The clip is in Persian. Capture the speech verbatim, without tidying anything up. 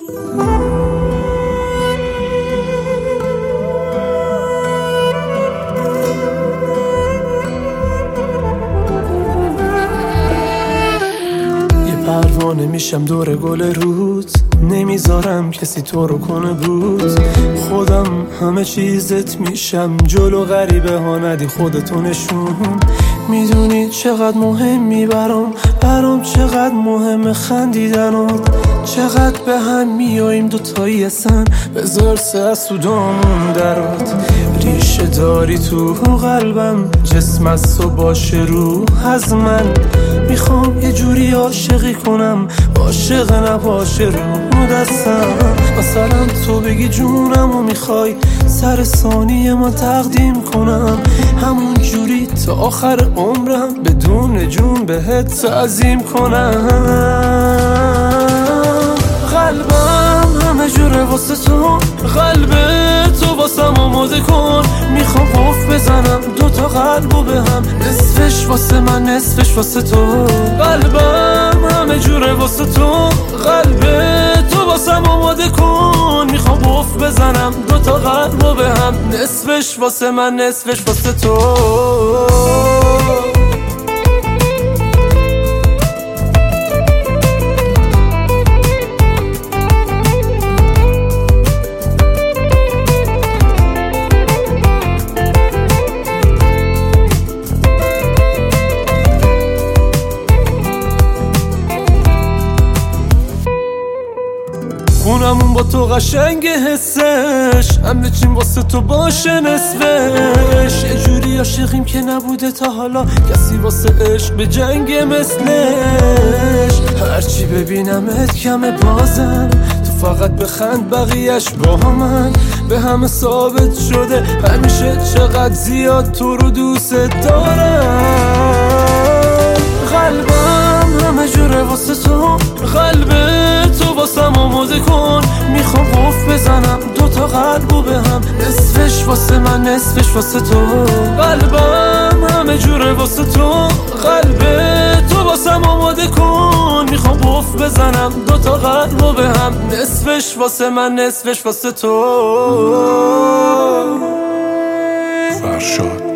پروانه میشم دور گل رود، نمیذارم کسی تو رو کنه بود. خودم همه چیزت میشم، جلو غریبه ها ندی خودتو نشون. میدونی چقدر مهمی برام، برام چقدر مهم خندیدنات. چقدر به هم میاییم دوتایی اصلا، بذار سه از تو دامون درات. ریشه داری تو قلبم، جسم از تو باشه روح از من. میخوام یه جوری عاشقی کنم، عاشق نباشه رو دستم. مثلا تو بگی جونم و میخوای سر ثانیه ما تقدیم کنم. همون جوری تا آخر عمرم بدون جون بهت تعظیم کنم. قلبم همه جوره واسه تو، قلب تو واسم آماده کن. میخوام قفل بزنم دوتا قلبو به هم، نصفش واسه من نصفش واسه تو. قلبم همه جوره واسه تو، قلب تو واسم آماده کن. میخوام قفل بزنم دوتا قلبو به هم، نصفش واسه من نصفش واسه تو. خونمون با تو قشنگ حسش، همه چیم واسه تو باشه نصفش. یه جوری عاشقیم که نبوده تا حالا کسی واسه عشق به جنگ مثلش. هرچی ببینمت کمه بازم، تو فقط بخند بقیهش با من. به همه ثابت شده همیشه چقدر زیاد تو رو دوست دارم. قلبم همه جوره واسه تو، قلب تو واسم آماده کن. میخوام قفل بزنم دوتا قلبو به هم، نصفش واسه من نصفش واسه تو. قلبم همه جوره واسه تو، قلب تو واسم آماده کن. میخوام قفل بزنم دوتا قلبو به هم، نصفش واسه من نصفش واسه تو. فرشاد